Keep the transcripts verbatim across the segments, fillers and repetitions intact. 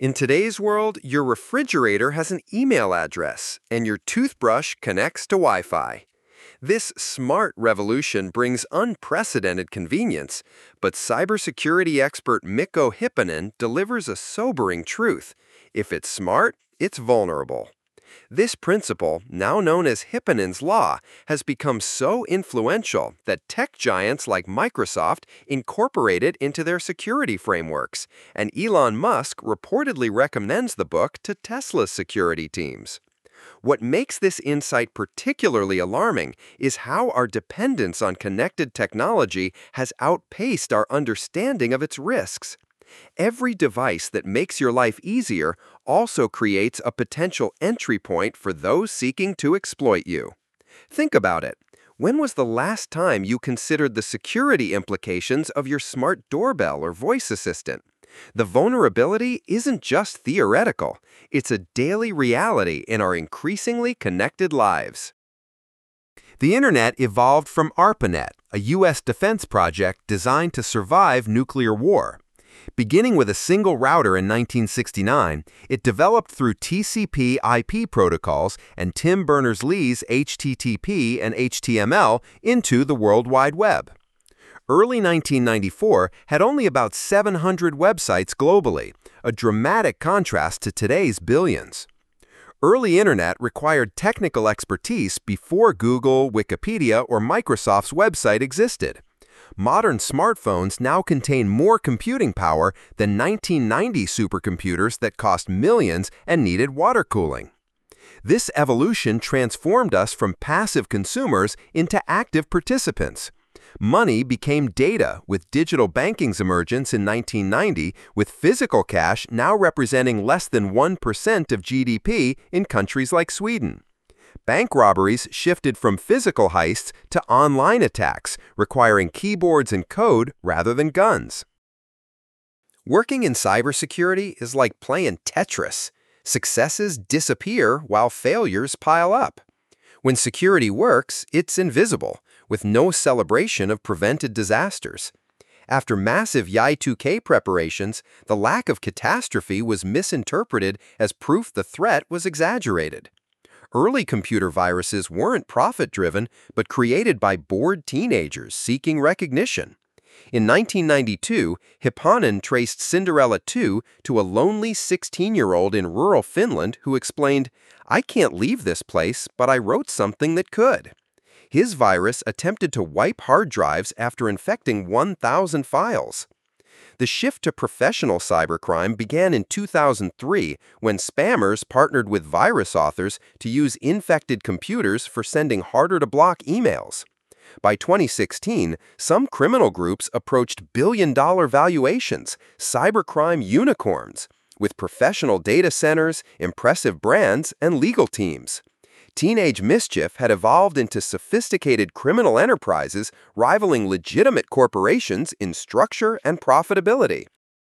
In today's world, your refrigerator has an email address, and your toothbrush connects to Wi-Fi. This smart revolution brings unprecedented convenience, but cybersecurity expert Mikko Hyppönen delivers a sobering truth. If it's smart, it's vulnerable. This principle, now known as Hyppönen's Law, has become so influential that tech giants like Microsoft incorporate it into their security frameworks, and Elon Musk reportedly recommends the book to Tesla's security teams. What makes this insight particularly alarming is how our dependence on connected technology has outpaced our understanding of its risks. Every device that makes your life easier also creates a potential entry point for those seeking to exploit you. Think about it. When was the last time you considered the security implications of your smart doorbell or voice assistant? The vulnerability isn't just theoretical, it's a daily reality in our increasingly connected lives. The Internet evolved from ARPANET, a U S defense project designed to survive nuclear war. Beginning with a single router in nineteen sixty-nine, it developed through T C P I P protocols and Tim Berners-Lee's H T T P and H T M L into the World Wide Web. Early nineteen ninety-four had only about seven hundred websites globally, a dramatic contrast to today's billions. Early Internet required technical expertise before Google, Wikipedia, or Microsoft's website existed. Modern smartphones now contain more computing power than nineteen ninety supercomputers that cost millions and needed water cooling. This evolution transformed us from passive consumers into active participants. Money became data with digital banking's emergence in nineteen ninety, with physical cash now representing less than one percent of G D P in countries like Sweden. Bank robberies shifted from physical heists to online attacks, requiring keyboards and code rather than guns. Working in cybersecurity is like playing Tetris. Successes disappear while failures pile up. When security works, it's invisible, with no celebration of prevented disasters. After massive Y Y two K preparations, the lack of catastrophe was misinterpreted as proof the threat was exaggerated. Early computer viruses weren't profit-driven, but created by bored teenagers seeking recognition. In nineteen ninety-two, Hyppönen traced Cinderella two to a lonely sixteen-year-old in rural Finland who explained, "I can't leave this place, but I wrote something that could." His virus attempted to wipe hard drives after infecting one thousand files. The shift to professional cybercrime began in two thousand three when spammers partnered with virus authors to use infected computers for sending harder-to-block emails. By twenty sixteen, some criminal groups approached billion-dollar valuations, cybercrime unicorns, with professional data centers, impressive brands, and legal teams. Teenage mischief had evolved into sophisticated criminal enterprises rivaling legitimate corporations in structure and profitability.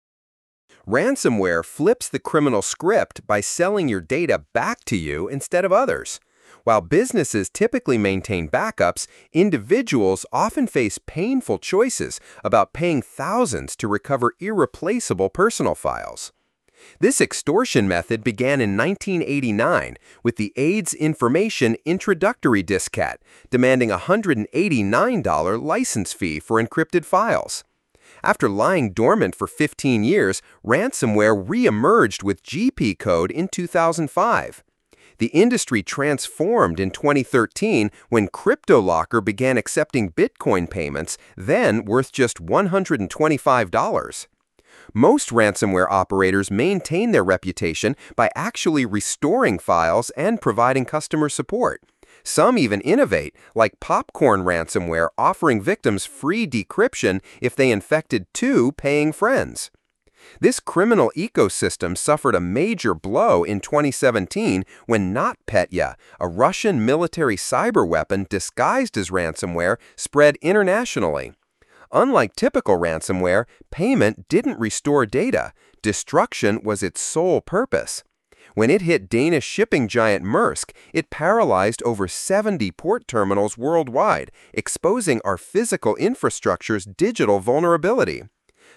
Ransomware flips the criminal script by selling your data back to you instead of others. While businesses typically maintain backups, individuals often face painful choices about paying thousands to recover irreplaceable personal files. This extortion method began in nineteen eighty-nine with the AIDS Information Introductory Discat, demanding a one hundred eighty-nine dollar license fee for encrypted files. After lying dormant for fifteen years, ransomware re-emerged with G P code in two thousand five. The industry transformed in twenty thirteen when CryptoLocker began accepting Bitcoin payments, then worth just one hundred twenty-five dollars. Most ransomware operators maintain their reputation by actually restoring files and providing customer support. Some even innovate, like Popcorn ransomware offering victims free decryption if they infected two paying friends. This criminal ecosystem suffered a major blow in twenty seventeen when NotPetya, a Russian military cyber weapon disguised as ransomware, spread internationally. Unlike typical ransomware, payment didn't restore data. Destruction was its sole purpose. When it hit Danish shipping giant Maersk, it paralyzed over seventy port terminals worldwide, exposing our physical infrastructure's digital vulnerability.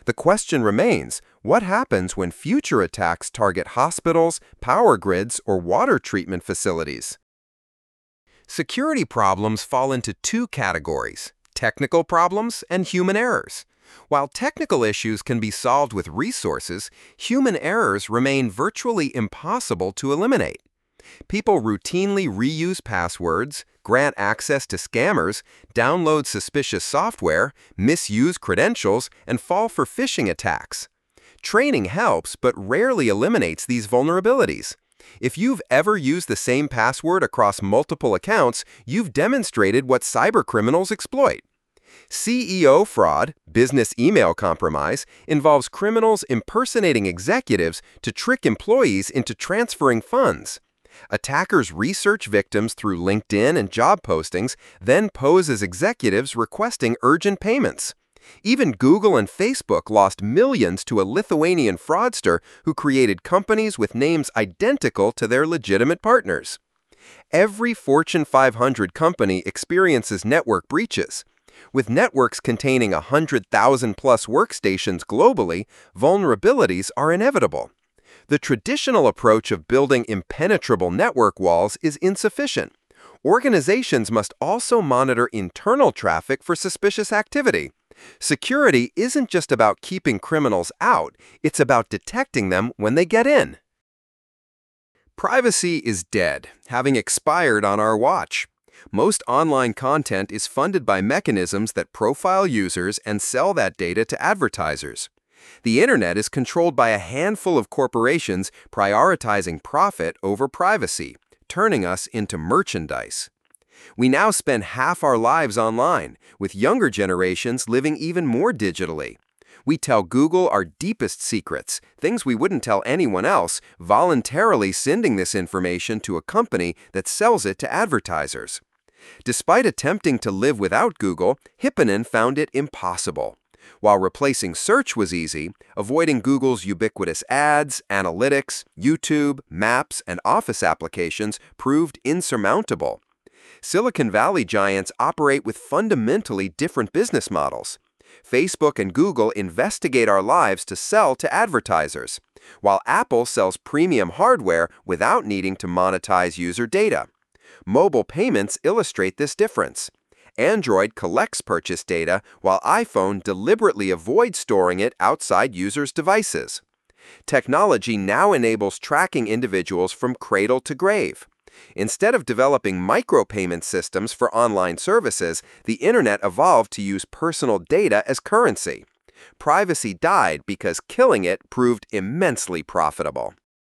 The question remains, what happens when future attacks target hospitals, power grids, or water treatment facilities? Security problems fall into two categories: technical problems and human errors. While technical issues can be solved with resources, human errors remain virtually impossible to eliminate. People routinely reuse passwords, grant access to scammers, download suspicious software, misuse credentials, and fall for phishing attacks. Training helps, but rarely eliminates these vulnerabilities. If you've ever used the same password across multiple accounts, you've demonstrated what cybercriminals exploit. C E O fraud, business email compromise, involves criminals impersonating executives to trick employees into transferring funds. Attackers research victims through LinkedIn and job postings, then pose as executives requesting urgent payments. Even Google and Facebook lost millions to a Lithuanian fraudster who created companies with names identical to their legitimate partners. Every Fortune five hundred company experiences network breaches. With networks containing one hundred thousand plus workstations globally, vulnerabilities are inevitable. The traditional approach of building impenetrable network walls is insufficient. Organizations must also monitor internal traffic for suspicious activity. Security isn't just about keeping criminals out, it's about detecting them when they get in. Privacy is dead, having expired on our watch. Most online content is funded by mechanisms that profile users and sell that data to advertisers. The internet is controlled by a handful of corporations prioritizing profit over privacy, turning us into merchandise. We now spend half our lives online, with younger generations living even more digitally. We tell Google our deepest secrets, things we wouldn't tell anyone else, voluntarily sending this information to a company that sells it to advertisers. Despite attempting to live without Google, Hipponen found it impossible. While replacing search was easy, avoiding Google's ubiquitous ads, analytics, YouTube, Maps, and Office applications proved insurmountable. Silicon Valley giants operate with fundamentally different business models. Facebook and Google investigate our lives to sell to advertisers, while Apple sells premium hardware without needing to monetize user data. Mobile payments illustrate this difference. Android collects purchase data, while iPhone deliberately avoids storing it outside users' devices. Technology now enables tracking individuals from cradle to grave. Instead of developing micropayment systems for online services, the internet evolved to use personal data as currency. Privacy died because killing it proved immensely profitable.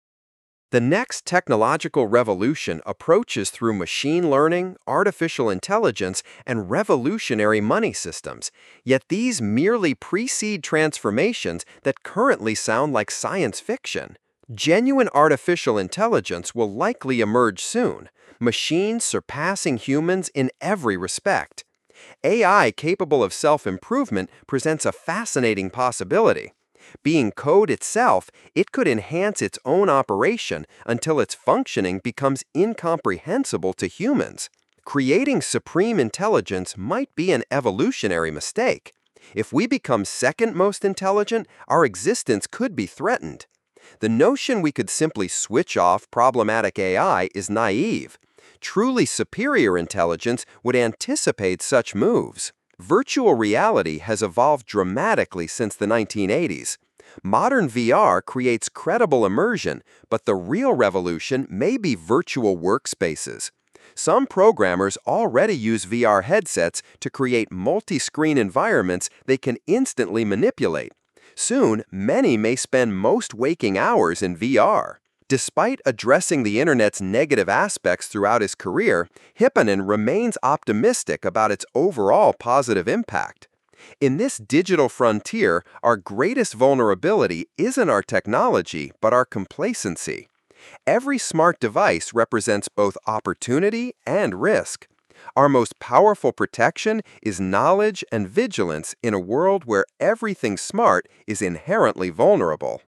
The next technological revolution approaches through machine learning, artificial intelligence, and revolutionary money systems. Yet these merely precede transformations that currently sound like science fiction. Genuine artificial intelligence will likely emerge soon, machines surpassing humans in every respect. A I capable of self-improvement presents a fascinating possibility. Being code itself, it could enhance its own operation until its functioning becomes incomprehensible to humans. Creating supreme intelligence might be an evolutionary mistake. If we become second most intelligent, our existence could be threatened. The notion we could simply switch off problematic A I is naive. Truly superior intelligence would anticipate such moves. Virtual reality has evolved dramatically since the nineteen eighties. Modern V R creates credible immersion, but the real revolution may be virtual workspaces. Some programmers already use V R headsets to create multi-screen environments they can instantly manipulate. Soon, many may spend most waking hours in V R. Despite addressing the internet's negative aspects throughout his career, Hipponen remains optimistic about its overall positive impact. In this digital frontier, our greatest vulnerability isn't our technology, but our complacency. Every smart device represents both opportunity and risk. Our most powerful protection is knowledge and vigilance in a world where everything smart is inherently vulnerable.